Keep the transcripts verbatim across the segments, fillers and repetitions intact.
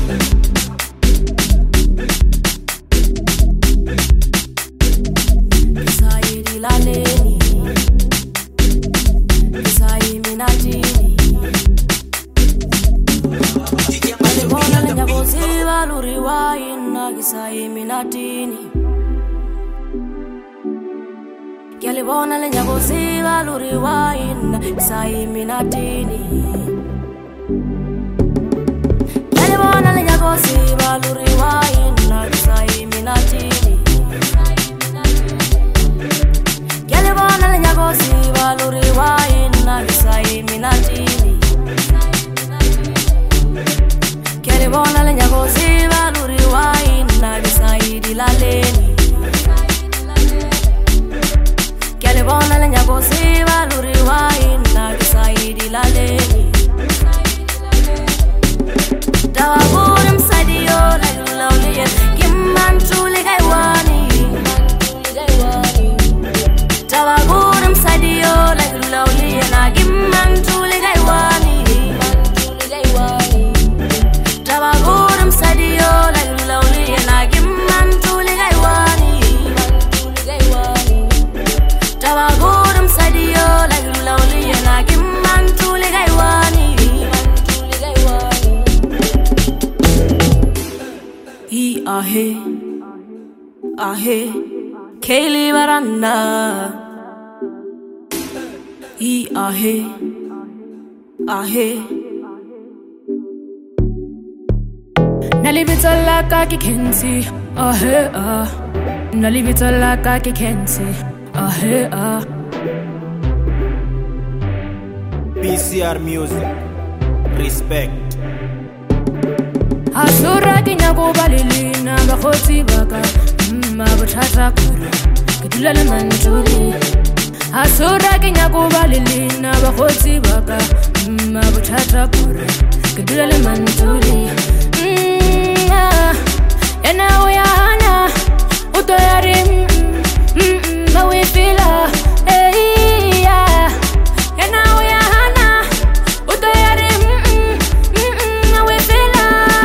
Yalibona lenyaboziba luriwaina sayimilatini. Yalibona lenyaboziba luriwaina sayimilatini. Yalibona lenyaboziba luriwaina sayimilatini. Yalibona lenyaboziba luriwaina sayidilaleni. Yalibona lenyaboziba luriwaina sayidilaleni. Tawaburi msadiyo lagulauliye kimantuli gaiwani. Tawaburi msadiyo lagulauliye na kimantuli gaiwani. Tawaburi msadiyo lagulauliye na kimantuli gaiwani. Tawaburi msadiyo lagulauliye na kimantuli gaiwani. He ahe, ahe, Kaylee Baranda. He ahe, ahe. Nalibita kaki kensi, ahe ah. Nalibita kaki kensi, ahe ah. P C R Music, respect. Asura kinyago balilina bakhoti baka mma buthatha kula kidulele mantuli. Asura kinyago balilina bakhoti baka mma buthatha kula kidulele mantuli. Ena uyana utoyari mawifila eh ya. Ena uyana utoyari mawifila.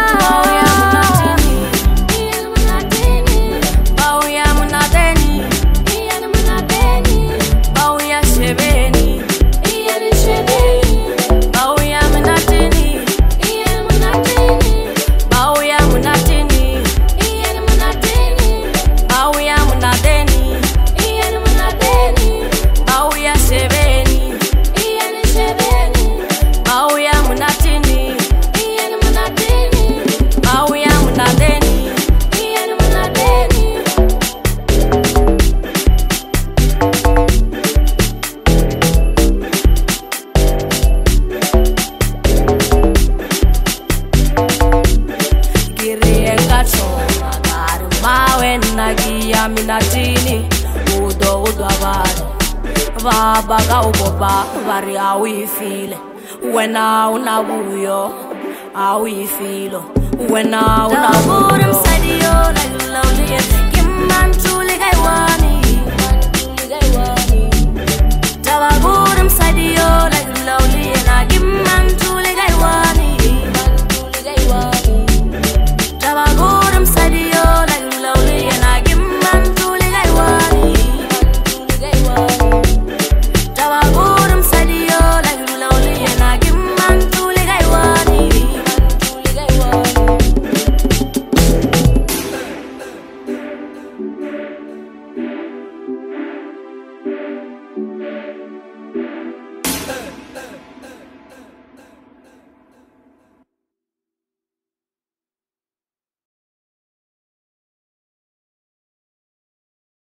Minatini, udo udo abado. Vabaga uboba, vari awi feel. When I una buyo, awi feel. When I una buyo, sadio like lonely. Kimantuli gaiwani, tawaburum sadio.